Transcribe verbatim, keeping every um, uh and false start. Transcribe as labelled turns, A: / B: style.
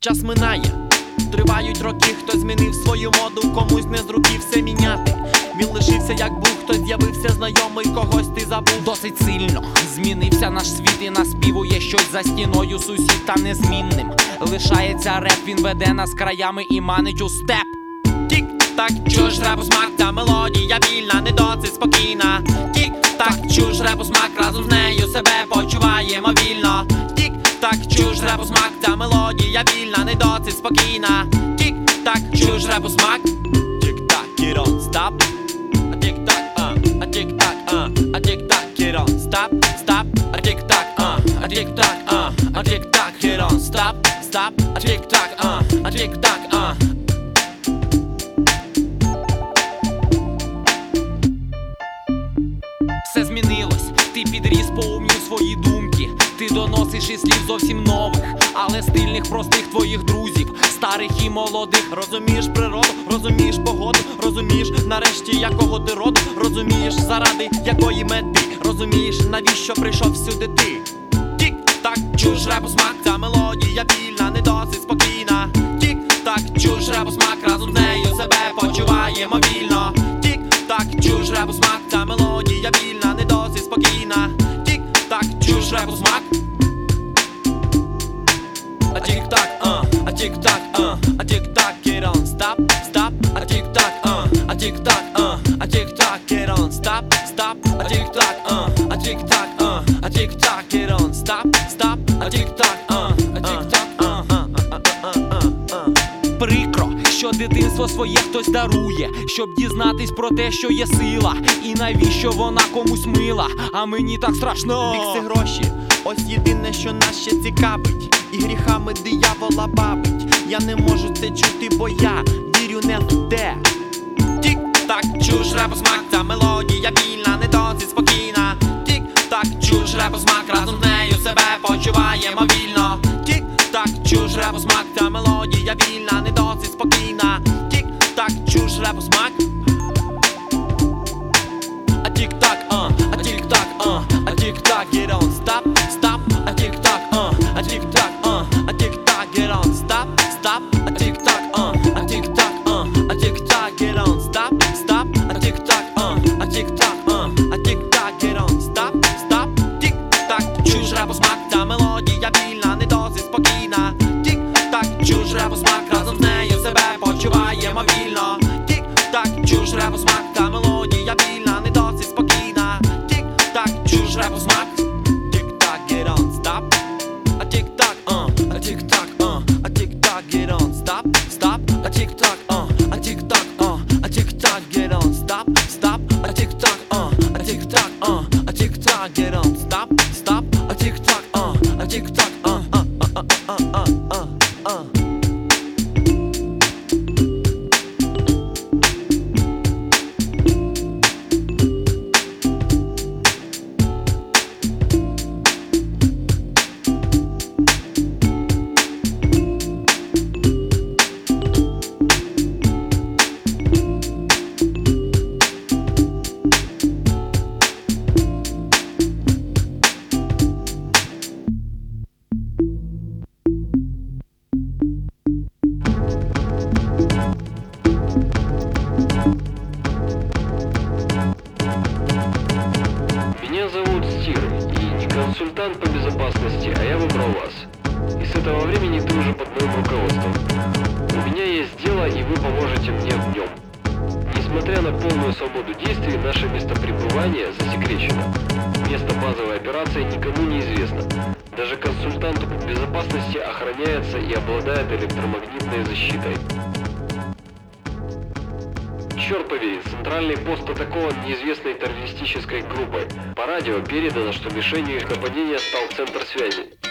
A: час минає, тривають роки, хтось змінив свою моду, комусь не з руки все міняти. Він лишився як був, хтось з'явився знайомий, когось ти забув. Досить сильно змінився наш світ і наспівує щось за стіною сусід, та незмінним лишається реп, він веде нас краями і манить у степ. Тік-так, чуєш репу смак, та мелодія вільна, не досить спокійна. Тік-так, чуєш репу смак, разом з нею себе почуваємо вільно. Тік-так, чуєш репу смак, та мелодія вільна, не досить спокійна. Тік-так, чуєш репу смак. Тік-так, you don't stop. А тік-так, а, а тік-так, а, а тік-так, you don't stop, stop. А тік-так, а, а тік-так, а, а тік-так, you don't stop, stop. А тік-так, а, а тік-так, а. Все змінилось, ти підріс, поумнів свої думки. Ти доносиш із слів зовсім нових, але стильних, простих твоїх друзів, старих і молодих. Розумієш природу, розумієш погоду, розумієш нарешті якого ти роду, розумієш заради якої мети, розумієш навіщо прийшов сюди ти. Тік-так, чуєш репу смак, та мелодія вільна, не досить спокійна. Тік-так, чуєш репу смак, разом з нею себе почуваємо вільно. Тік-так, чуєш репу смак, та мелодія вільна, не досить спокійна. Тік-так, чуєш репу смак. А тік-так, а, а тік-так, а, а тік-так, you don't stop, stop. А тік-так, а, а тік-так, а, а тік-так, you don't stop, stop. А тік-так, а, а тік-так, а, а тік-так, you don't stop, stop. А тік-так, а, а тік-так, а, а, а, а, а, а. Прикро, що дитинство своє хтось дарує, щоб дізнатись про те, що є сила, і навіщо вона комусь мила, а мені так страшно. Бікси гроші, ось єдине, що нас ще цікавить, і гріхами диявола бабить. Я не можу це чути, бо я вірю не в те. Тік-так, чуєш репу смак, та мелодія вільна, не досить спокійна. Тік-так, чуєш репу смак, разом з нею себе почуваємо вільно. Тік-так, чуєш репу смак, та мелодія вільна, не досить спокійна. Тік-так, чуєш репу смак. А тік-так, а, а тік-так, а, а тік-так, you don't stop, stop. А тік-так, а, а тік-так, а, а тік-так, you don't stop, stop. А тік-так, а, а тік-так, а, а тік-так, you don't stop, stop. А тік-так, а, а тік-так, а, а тік-так, you don't stop, stop. Тік-так, чуєш репу смак, та мелодія вільна, не досить спокійна. Тік-так, чуєш репу смак, разом з нею себе почуваємо вільно. Тік-так, чуєш репу смак, та мелодія вільна, не досить спокійна. Тік-так, чуєш репу смак. Тік-так, you don't stop. А тік-так, а, а тік-так, а, а тік-так, you don't stop, stop. А тік-так, а, а тік-так, а, а тік-так, you don't stop, stop. А тік-так, а, а тік-так, а, а тік-так, you don't stop, stop. А тік-так, а, а тік-так, а, а, а, а, а, а, а.
B: Меня зовут Стир, и не консультант по безопасности, а я выбрал вас. И с этого времени ты уже под моим руководством. У меня есть дело, и вы поможете мне в нем. Несмотря на полную свободу действий, наше место пребывания засекречено. Место базовой операции никому не известно. Даже консультанту по безопасности охраняется и обладает электромагнитной защитой. Черт побери, центральный пост атакован неизвестной террористической группой. По радио передано, что мишенью их нападения стал центр связи.